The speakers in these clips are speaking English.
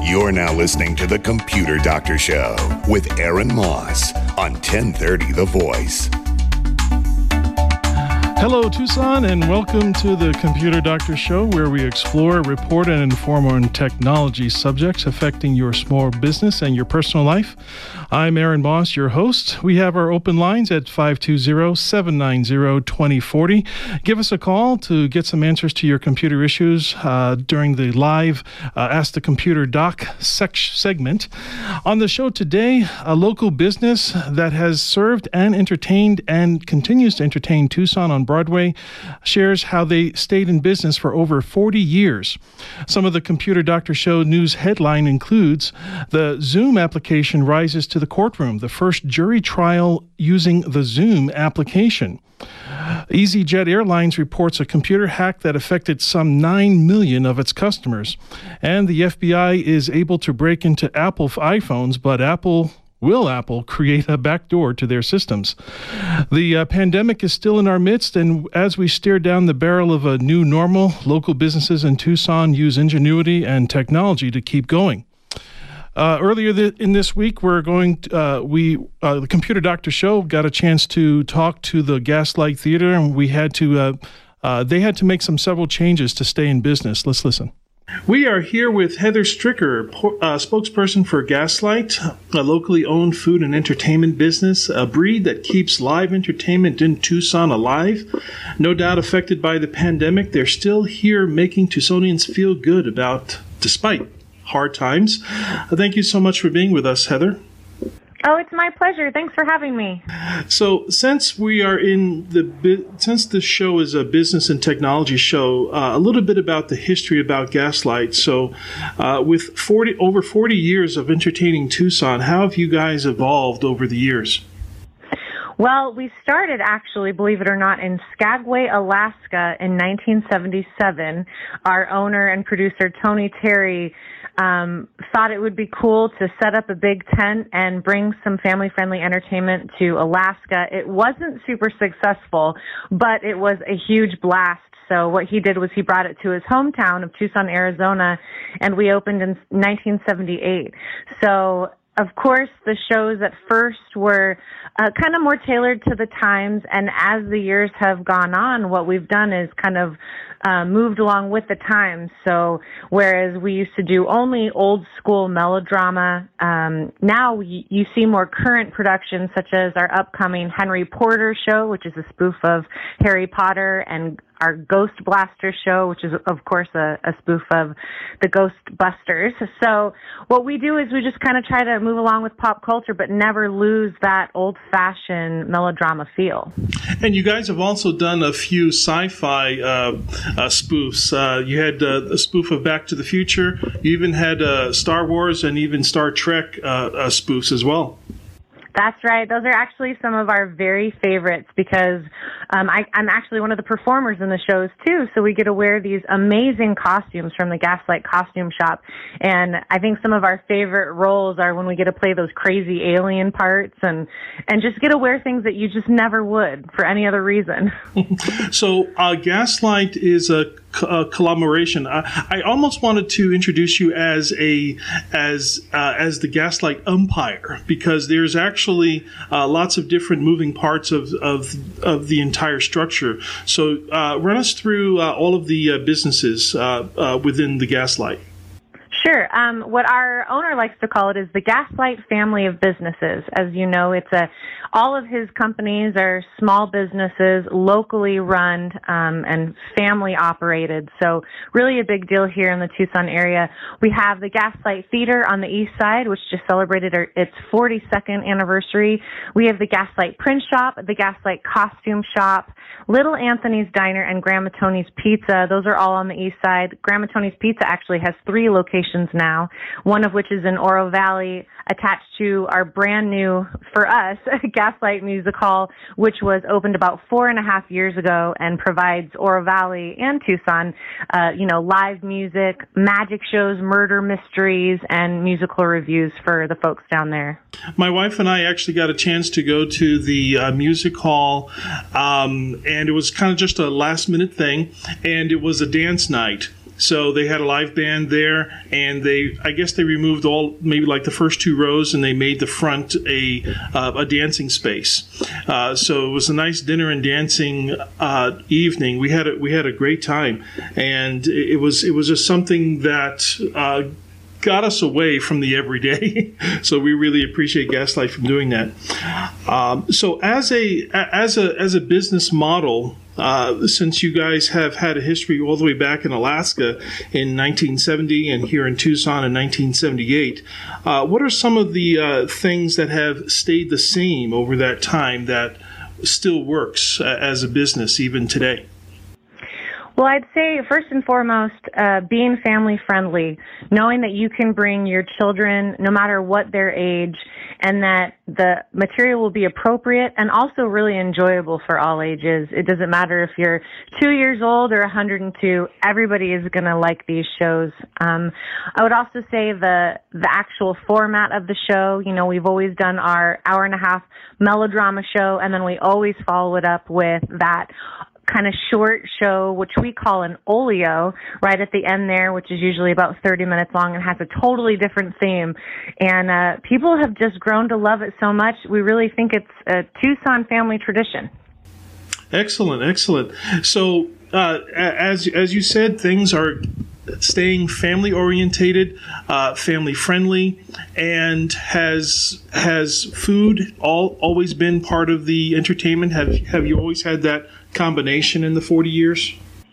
You're now listening to The Computer Doctor Show with Aaron Moss on 1030 The Voice. Hello, Tucson, and welcome to the Computer Doctor Show, where we explore, report, and inform on technology subjects affecting your small business and your personal life. I'm Aaron Moss, your host. We have our open lines at 520-790-2040. Give us a call to get some answers to your computer issues during the live Ask the Computer Doc segment. On the show today, a local business that has served and entertained and continues to entertain Tucson on Broadway shares how they stayed in business for over 40 years. Some of the Computer Doctor Show news headline includes the Zoom application rises to the courtroom, the first jury trial using the Zoom application. EasyJet Airlines reports a computer hack that affected some 9 million of its customers. And the FBI is able to break into Apple iPhones, but Will Apple create a backdoor to their systems? The pandemic is still in our midst, and as we stare down the barrel of a new normal, local businesses in Tucson use ingenuity and technology to keep going. Earlier in this week, the Computer Doctor Show got a chance to talk to the Gaslight Theater, and they had to make several changes to stay in business. Let's listen. We are here with Heather Stricker, spokesperson for Gaslight, a locally owned food and entertainment business, a breed that keeps live entertainment in Tucson alive. No doubt affected by the pandemic, they're still here making Tucsonians feel good despite hard times. Thank you so much for being with us, Heather. Oh, it's my pleasure. Thanks for having me. So, since the show is a business and technology show, a little bit about the history about Gaslight. So, with over 40 years of entertaining Tucson, how have you guys evolved over the years? Well, we started actually, believe it or not, in Skagway, Alaska in 1977. Our owner and producer, Tony Terry, thought it would be cool to set up a big tent and bring some family-friendly entertainment to Alaska. It wasn't super successful, but it was a huge blast. So what he did was he brought it to his hometown of Tucson, Arizona, and we opened in 1978. So, of course, the shows at first were kind of more tailored to the times, and as the years have gone on, what we've done is kind of moved along with the times. So whereas we used to do only old school melodrama, now you see more current productions such as our upcoming Henry Porter show, which is a spoof of Harry Potter, and our Ghost Blaster show, which is, of course, a spoof of the Ghostbusters. So what we do is we just kind of try to move along with pop culture, but never lose that old-fashioned melodrama feel. And you guys have also done a few sci-fi spoofs. You had a spoof of Back to the Future. You even had Star Wars and even Star Trek spoofs as well. That's right. Those are actually some of our very favorites because I'm actually one of the performers in the shows, too. So we get to wear these amazing costumes from the Gaslight Costume Shop. And I think some of our favorite roles are when we get to play those crazy alien parts and just get to wear things that you just never would for any other reason. So Gaslight is a collaboration. I almost wanted to introduce you as the Gaslight umpire, because there's actually lots of different moving parts of the entire structure. So run us through all of the businesses within the Gaslight. Sure. What our owner likes to call it is the Gaslight family of businesses. As you know, all of his companies are small businesses, locally run, and family operated. So really a big deal here in the Tucson area. We have the Gaslight Theater on the east side, which just celebrated its 42nd anniversary. We have the Gaslight Print Shop, the Gaslight Costume Shop, Little Anthony's Diner, and Grandma Tony's Pizza. Those are all on the east side. Grandma Tony's Pizza actually has 3 locations now, one of which is in Oro Valley, attached to our brand new, for us, Gaslight Music Hall, which was opened about 4.5 years ago and provides Oro Valley and Tucson, live music, magic shows, murder mysteries, and musical reviews for the folks down there. My wife and I actually got a chance to go to the music hall, and it was kind of just a last-minute thing, and it was a dance night. So they had a live band there, and I guess they removed maybe like the first 2 rows, and they made the front a dancing space. So it was a nice dinner and dancing evening. We had a great time, and it was just something that got us away from the everyday. So we really appreciate Gaslight from doing that. So as a business model, since you guys have had a history all the way back in Alaska in 1970 and here in Tucson in 1978, what are some of the things that have stayed the same over that time that still works as a business even today? Well, I'd say first and foremost, being family friendly, knowing that you can bring your children no matter what their age, and that the material will be appropriate and also really enjoyable for all ages. It doesn't matter if you're 2 years old or 102, everybody is going to like these shows. I would also say the actual format of the show, we've always done our hour-and-a-half melodrama show, and then we always follow it up with that kind of short show, which we call an oleo, right at the end there, which is usually about 30 minutes long and has a totally different theme. And people have just grown to love it so much. We really think it's a Tucson family tradition. Excellent. So as you said, things are staying family orientated, family friendly, and has food always been part of the entertainment? Have you always had that combination in the 40 years?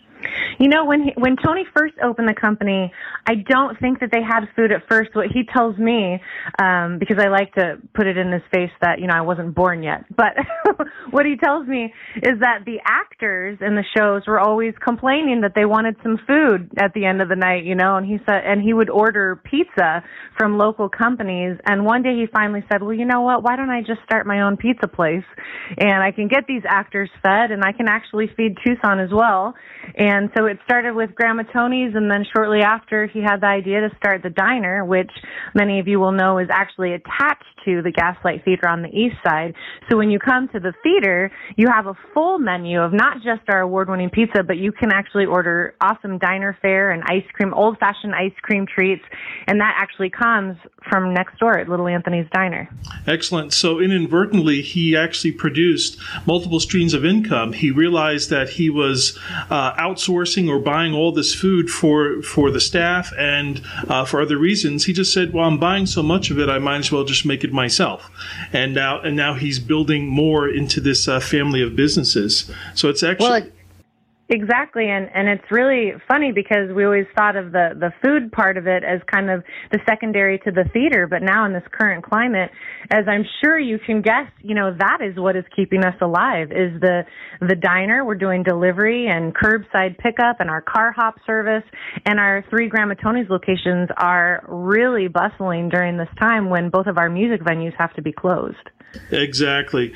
When Tony first opened the company, I don't think that they had food at first. What he tells me, because I like to put it in his face that, I wasn't born yet, but what he tells me is that the actors in the shows were always complaining that they wanted some food at the end of the night, and he said, and he would order pizza from local companies. And one day he finally said, well, you know what, why don't I just start my own pizza place, and I can get these actors fed, and I can actually feed Tucson as well. And so it started with Grandma Tony's, and then shortly after he had the idea to start the diner, which many of you will know is actually attached to the Gaslight Theater on the east side. So when you come to the theater, you have a full menu of not just our award-winning pizza, but you can actually order awesome diner fare and ice cream, old-fashioned ice cream treats, and that actually comes from next door at Little Anthony's Diner. Excellent. So inadvertently, he actually produced multiple streams of income. He realized that he was outsourcing or buying all this food for the staff and for other reasons. He just said, well, I'm buying so much of it, I might as well just make it myself. And now he's building more into this family of businesses. So it's actually... Exactly, and it's really funny because we always thought of the food part of it as kind of the secondary to the theater, but now in this current climate, as I'm sure you can guess, that is what is keeping us alive, is the diner. We're doing delivery and curbside pickup and our car hop service, and our 3 Grandma Tony's locations are really bustling during this time when both of our music venues have to be closed. Exactly.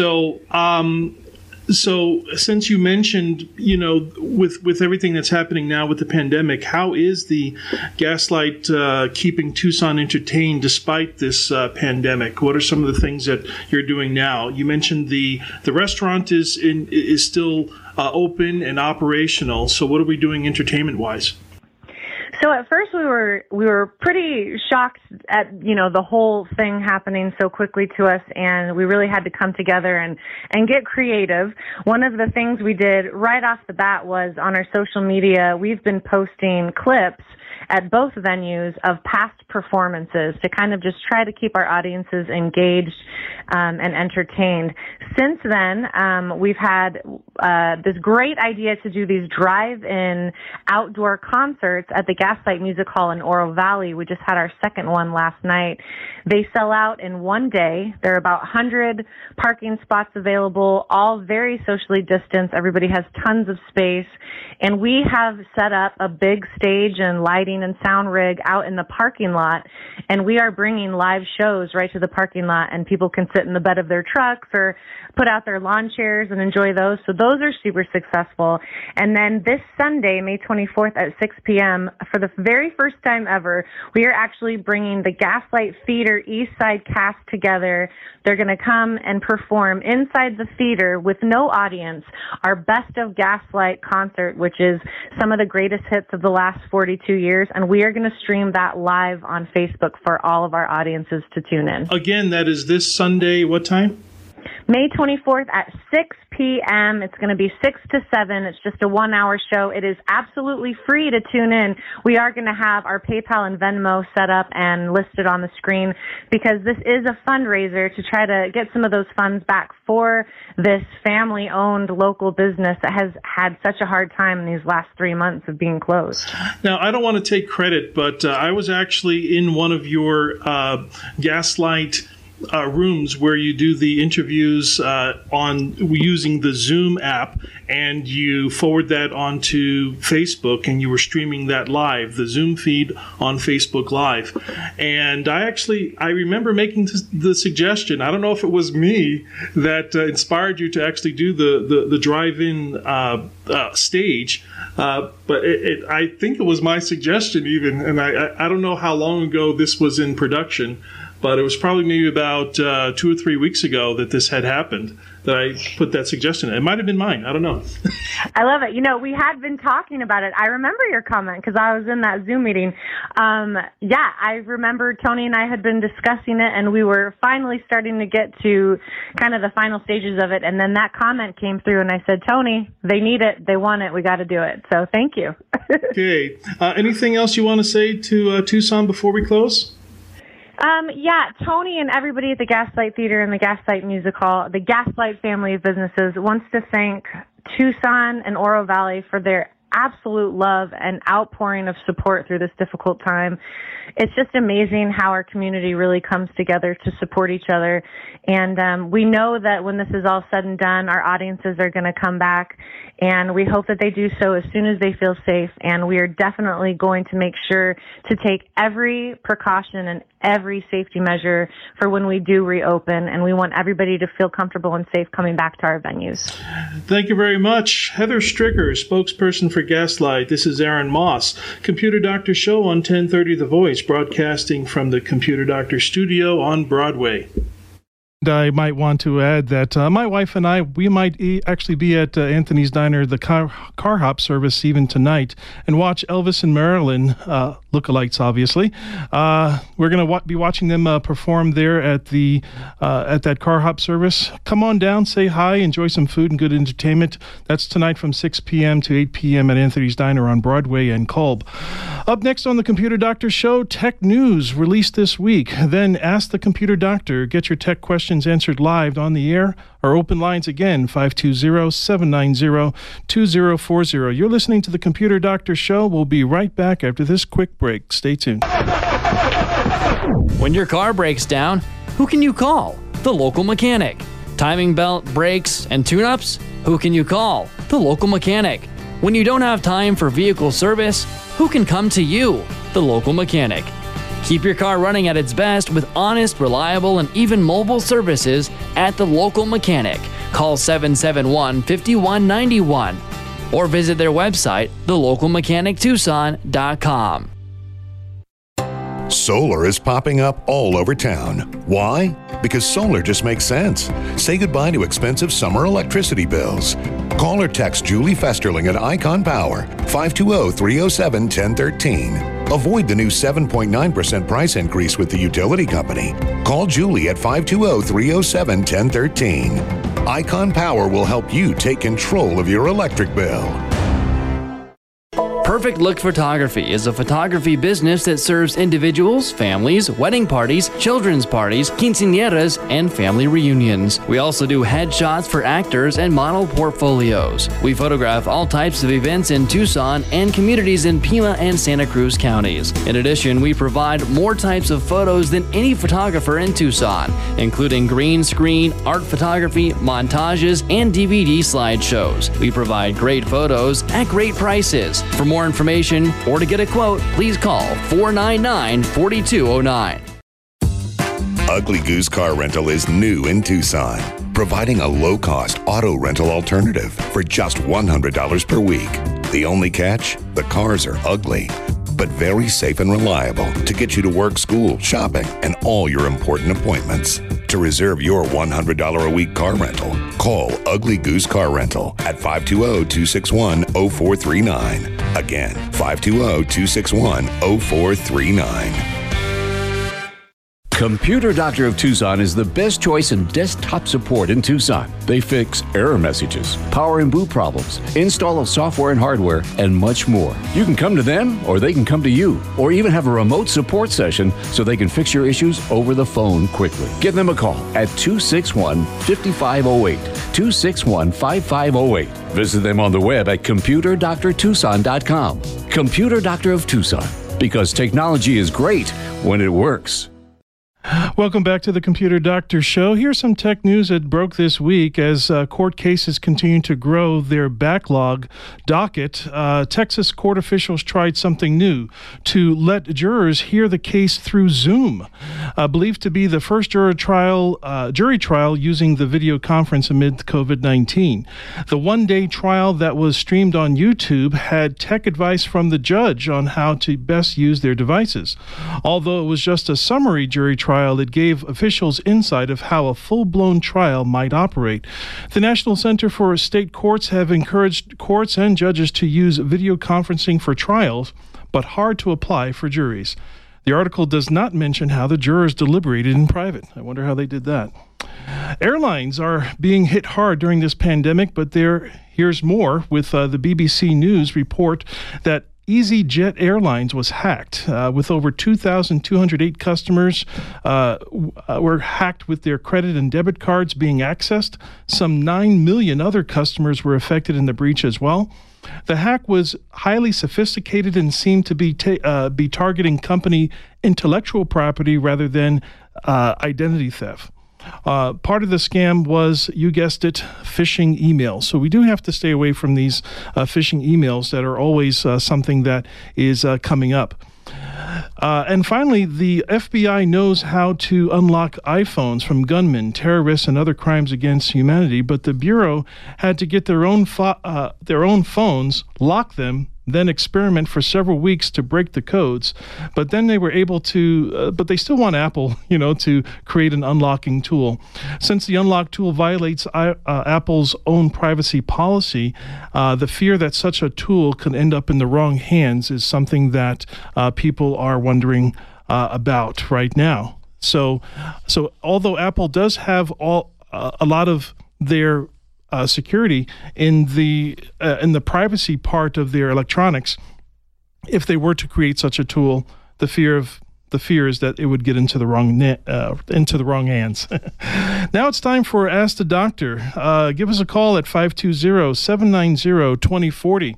So since you mentioned, with everything that's happening now with the pandemic, how is the Gaslight keeping Tucson entertained despite this pandemic? What are some of the things that you're doing now? You mentioned the restaurant is still open and operational. So what are we doing entertainment-wise? So at first we were pretty shocked at, the whole thing happening so quickly to us, and we really had to come together and get creative. One of the things we did right off the bat was on our social media, we've been posting clips at both venues of past performances to kind of just try to keep our audiences engaged and entertained. Since then, we've had this great idea to do these drive-in outdoor concerts at the Gaslight Music Hall in Oro Valley. We just had our second one last night. They sell out in one day. There are about 100 parking spots available, all very socially distanced. Everybody has tons of space. And we have set up a big stage and lighting and sound rig out in the parking lot. And we are bringing live shows right to the parking lot, and people can sit in the bed of their trucks or put out their lawn chairs and enjoy those. So those are super successful. And then this Sunday, May 24th at 6 p.m., for the the very first time ever, we are actually bringing the Gaslight Theater East Side cast together. They're going to come and perform inside the theater with no audience, our Best of Gaslight concert, which is some of the greatest hits of the last 42 years. And we are going to stream that live on Facebook for all of our audiences to tune in. Again, that is this Sunday, what time? May 24th at 6 p.m. It's going to be 6 to 7. It's just a 1-hour show. It is absolutely free to tune in. We are going to have our PayPal and Venmo set up and listed on the screen because this is a fundraiser to try to get some of those funds back for this family-owned local business that has had such a hard time in these last 3 months of being closed. Now, I don't want to take credit, but I was actually in one of your Gaslight rooms where you do the interviews on using the Zoom app, and you forward that onto Facebook, and you were streaming that live, the Zoom feed on Facebook Live. And I remember making the suggestion. I don't know if it was me that inspired you to actually do the drive-in stage, but I think it was my suggestion even, and I don't know how long ago this was in production. But it was probably maybe about 2 or 3 weeks ago that this had happened, that I put that suggestion in. It might have been mine. I don't know. I love it. You know, we had been talking about it. I remember your comment because I was in that Zoom meeting. I remember Tony and I had been discussing it, and we were finally starting to get to kind of the final stages of it. And then that comment came through, and I said, Tony, they need it. They want it. We got to do it. So thank you. Okay. Anything else you want to say to Tucson before we close? Tony and everybody at the Gaslight Theater and the Gaslight Music Hall, the Gaslight family of businesses, wants to thank Tucson and Oro Valley for their absolute love and outpouring of support through this difficult time. It's just amazing how our community really comes together to support each other. And we know that when this is all said and done, our audiences are going to come back, and we hope that they do so as soon as they feel safe. And we are definitely going to make sure to take every precaution and every safety measure for when we do reopen, and we want everybody to feel comfortable and safe coming back to our venues. Thank you very much. Heather Stricker, spokesperson for Gaslight. This is Aaron Moss, Computer Doctor Show on 1030 The Voice, broadcasting from the Computer Doctor Studio on Broadway. I might want to add that my wife and I, we might actually be at Anthony's Diner, the car hop service even tonight, and watch Elvis and Marilyn, lookalikes obviously. We're going to be watching them perform there at that car hop service. Come on down, say hi, enjoy some food and good entertainment. That's tonight from 6 p.m. to 8 p.m. at Anthony's Diner on Broadway and Kolb. Up next on the Computer Doctor Show, tech news released this week. Then Ask the Computer Doctor. Get your tech questions answered live on the air. Our open lines again, 520-790-2040. You're listening to the Computer Doctor Show. We'll be right back after this quick break. Stay tuned. When your car breaks down, who can you call? The local mechanic. Timing belt, brakes, and tune-ups? Who can you call? The local mechanic. When you don't have time for vehicle service, who can come to you? The local mechanic. Keep your car running at its best with honest, reliable, and even mobile services at the local mechanic. Call 771-5191 or visit their website, thelocalmechanictucson.com. Solar is popping up all over town. Why? Because solar just makes sense. Say goodbye to expensive summer electricity bills. Call or text Julie Festerling at Icon Power, 520-307-1013. Avoid the new 7.9% price increase with the utility company. Call Julie at 520-307-1013. Icon Power will help you take control of your electric bill. Perfect Look Photography is a photography business that serves individuals, families, wedding parties, children's parties, quinceañeras, and family reunions. We also do headshots for actors and model portfolios. We photograph all types of events in Tucson and communities in Pima and Santa Cruz counties. In addition, we provide more types of photos than any photographer in Tucson, including green screen, art photography, montages, and DVD slideshows. We provide great photos at great prices. For more information or to get a quote, please call 499-4209. Ugly Goose Car Rental is new in Tucson, providing a low-cost auto rental alternative for just $100 per week. The only catch? The cars are ugly. but very safe and reliable to get you to work, school, shopping, and all your important appointments. To reserve your $100 a week car rental, call Ugly Goose Car Rental at 520-261-0439. Again, 520-261-0439. Computer Doctor of Tucson is the best choice in desktop support in Tucson. They fix error messages, power and boot problems, install of software and hardware, and much more. You can come to them, or they can come to you, or even have a remote support session so they can fix your issues over the phone quickly. Give them a call at 261-5508, 261-5508. Visit them on the web at computerdoctortucson.com. Computer Doctor of Tucson, because technology is great when it works. Welcome back to the Computer Doctor Show. Here's some tech news that broke this week as court cases continue to grow their backlog docket. Texas court officials tried something new to let jurors hear the case through Zoom. Believed to be the first jury trial using the video conference amid COVID-19. The one-day trial that was streamed on YouTube had tech advice from the judge on how to best use their devices. Although it was just a summary jury trial, it gave officials insight of how a full-blown trial might operate. The National Center for State Courts have encouraged courts and judges to use video conferencing for trials, but hard to apply for juries. The article does not mention how the jurors deliberated in private. I wonder how they did that. Airlines are being hit hard during this pandemic, but here's more with the BBC News report that EasyJet Airlines was hacked with over 2,208 customers were hacked with their credit and debit cards being accessed. Some 9 million other customers were affected in the breach as well. The hack was highly sophisticated and seemed to be targeting company intellectual property rather than identity theft. Part of the scam was, you guessed it, phishing emails. So we do have to stay away from these phishing emails that are always something that is coming up. And finally, the FBI knows how to unlock iPhones from gunmen, terrorists, and other crimes against humanity, but the Bureau had to get their own phones, lock them, then experiment for several weeks to break the codes. But then they were able to, but they still want Apple, to create an unlocking tool. Since the unlock tool violates Apple's own privacy policy, the fear that such a tool could end up in the wrong hands is something that people are wondering about right now. So although Apple does have a lot of their security in the privacy part of their electronics, if they were to create such a tool, the fear is that it would get into the wrong hands. Now it's time for Ask the Doctor. Give us a call at 520-790-2040.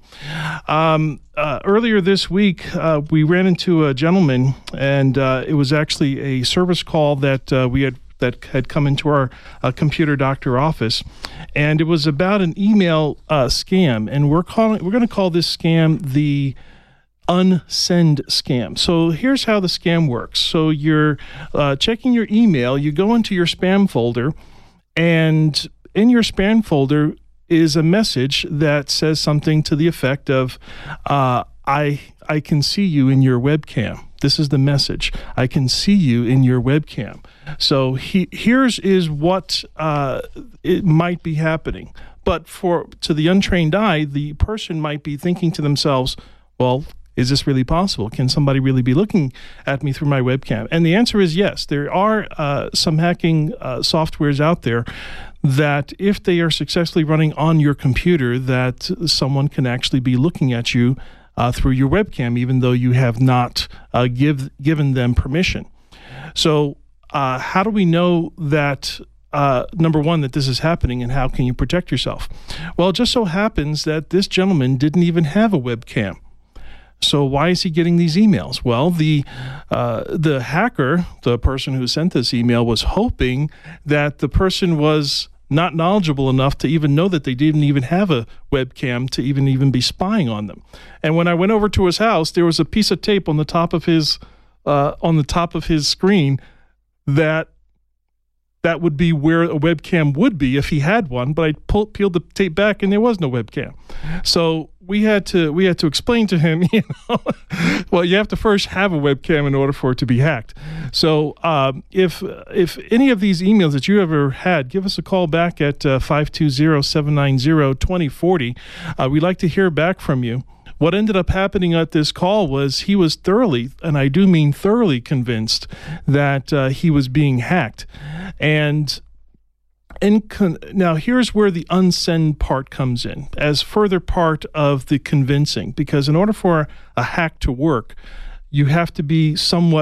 Earlier this week, we ran into a gentleman, and it was actually a service call that had come into our Computer Doctor office, and it was about an email scam, and we're going to call this scam the unsend scam. So here's how the scam works. So you're checking your email, you go into your spam folder, and in your spam folder is a message that says something to the effect of, I can see you in your webcam. This is the message. I can see you in your webcam. So here's what it might be happening. But to the untrained eye, the person might be thinking to themselves, well, is this really possible? Can somebody really be looking at me through my webcam? And the answer is yes. There are some hacking softwares out there that if they are successfully running on your computer, that someone can actually be looking at you through your webcam, even though you have not given them permission. So how do we know that, number one, that this is happening, and how can you protect yourself? Well, it just so happens that this gentleman didn't even have a webcam. So why is he getting these emails? Well, the hacker, the person who sent this email, was hoping that the person was not knowledgeable enough to even know that they didn't even have a webcam to even be spying on them. And when I went over to his house, there was a piece of tape on the top of his screen that that would be where a webcam would be if he had one, but I peeled the tape back and there was no webcam. So we had to explain to him, well, you have to first have a webcam in order for it to be hacked. So if any of these emails that you ever had, give us a call back at 520-790-2040. We'd like to hear back from you. What ended up happening at this call was he was thoroughly, and I do mean thoroughly, convinced that he was being hacked. And now here's where the unsend part comes in as further part of the convincing, because in order for a hack to work, you have to be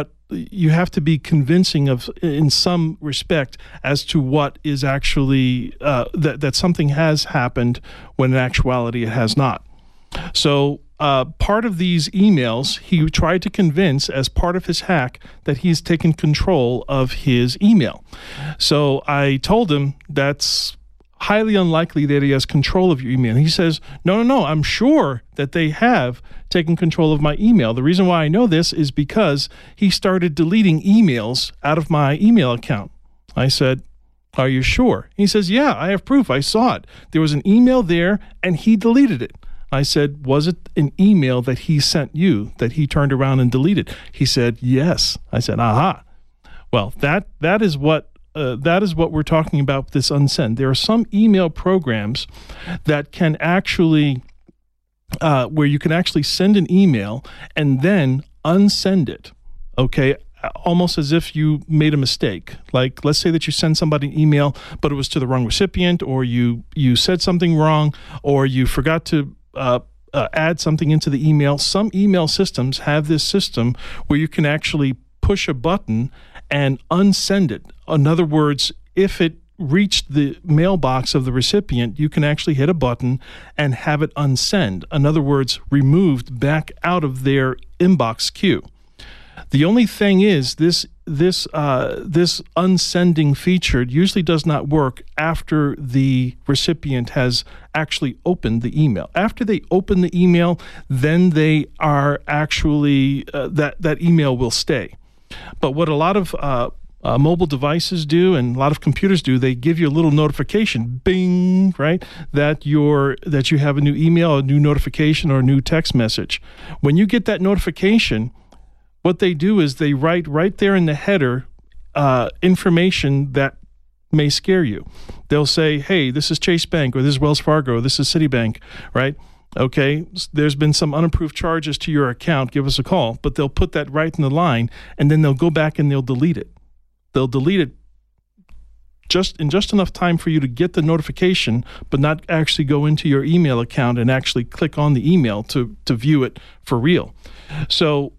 convincing of, in some respect, as to what is actually that something has happened when in actuality it has not. So part of these emails, he tried to convince as part of his hack that he's taken control of his email. So I told him that's highly unlikely that he has control of your email. He says, no, I'm sure that they have taken control of my email. The reason why I know this is because he started deleting emails out of my email account. I said, are you sure? He says, yeah, I have proof. I saw it. There was an email there and he deleted it. I said, was it an email that he sent you that he turned around and deleted? He said, yes. I said, aha. Well, that is what we're talking about, this unsend. There are some email programs that can actually, where you can actually send an email and then unsend it, okay, almost as if you made a mistake. Like, let's say that you send somebody an email, but it was to the wrong recipient, or you said something wrong, or you forgot to add something into the email. Some email systems have this system where you can actually push a button and unsend it. In other words, if it reached the mailbox of the recipient, you can actually hit a button and have it unsend. In other words, removed back out of their inbox queue. The only thing is this unsending feature usually does not work after the recipient has actually opened the email. After they open the email, then they are actually that email will stay. But what a lot of mobile devices do and a lot of computers do, they give you a little notification, bing, right, that you have a new email, a new notification, or a new text message. When you get that notification, what they do is they write right there in the header information that may scare you. They'll say, hey, this is Chase Bank, or this is Wells Fargo, or this is Citibank, right? Okay, there's been some unapproved charges to your account. Give us a call. But they'll put that right in the line, and then they'll go back and they'll delete it. They'll delete it just enough time for you to get the notification, but not actually go into your email account and actually click on the email to view it for real. So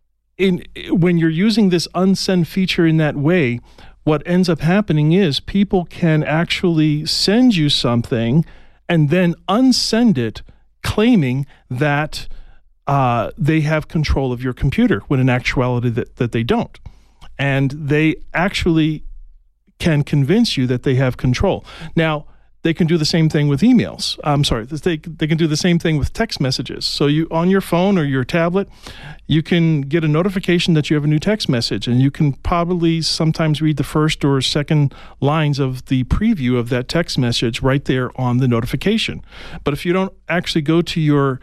when you're using this unsend feature in that way, what ends up happening is people can actually send you something and then unsend it, claiming that they have control of your computer, when in actuality that they don't. And they actually can convince you that they have control. Now, they can do the same thing with emails. They can do the same thing with text messages. So you, on your phone or your tablet, you can get a notification that you have a new text message, and you can probably sometimes read the first or second lines of the preview of that text message right there on the notification. But if you don't actually go to your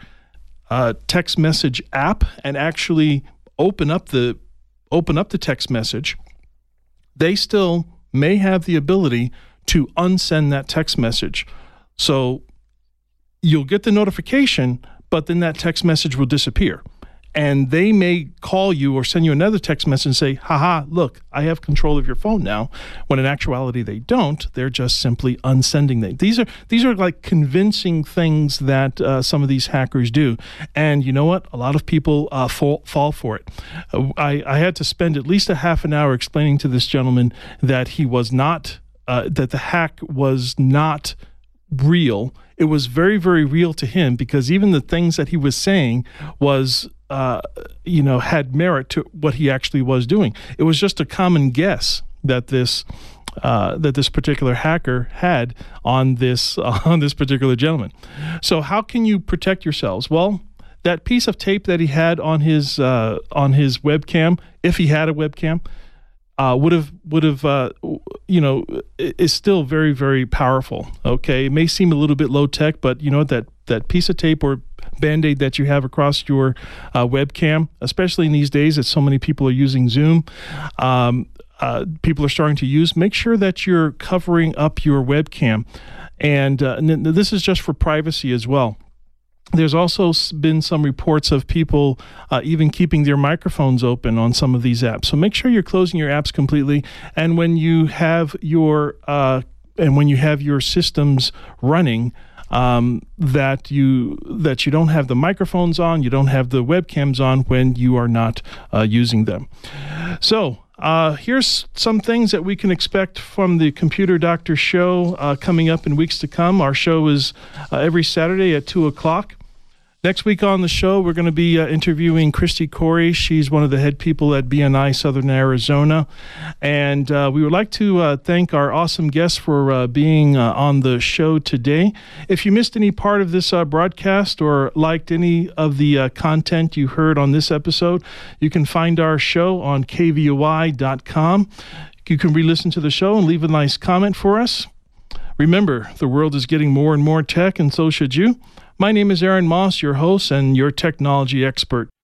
text message app and actually open up the text message, they still may have the ability to unsend that text message. So you'll get the notification, but then that text message will disappear. And they may call you or send you another text message and say, haha, look, I have control of your phone now, when in actuality they don't. They're just simply unsending them. These are like convincing things that some of these hackers do. And you know what? A lot of people fall for it. I had to spend at least a half an hour explaining to this gentleman that he was not, that the hack was not real. It was very, very real to him, because even the things that he was saying was had merit to what he actually was doing. It was just a common guess that this particular hacker had on this particular gentleman. So how can you protect yourselves? Well, that piece of tape that he had on his webcam, if he had a webcam, is still very, very powerful. Okay, it may seem a little bit low tech, but you know that piece of tape or Band-Aid that you have across your webcam, especially in these days that so many people are using Zoom, people are starting to use. Make sure that you're covering up your webcam, and this is just for privacy as well. There's also been some reports of people even keeping their microphones open on some of these apps. So make sure you're closing your apps completely. And when you have your systems running, that you don't have the microphones on, you don't have the webcams on when you are not using them. So here's some things that we can expect from the Computer Doctor show coming up in weeks to come. Our show is every Saturday at 2 o'clock. Next week on the show, we're going to be interviewing Christy Corey. She's one of the head people at BNI Southern Arizona. And we would like to thank our awesome guests for being on the show today. If you missed any part of this broadcast or liked any of the content you heard on this episode, you can find our show on kvoi.com. You can re-listen to the show and leave a nice comment for us. Remember, the world is getting more and more tech, and so should you. My name is Aaron Moss, your host and your technology expert.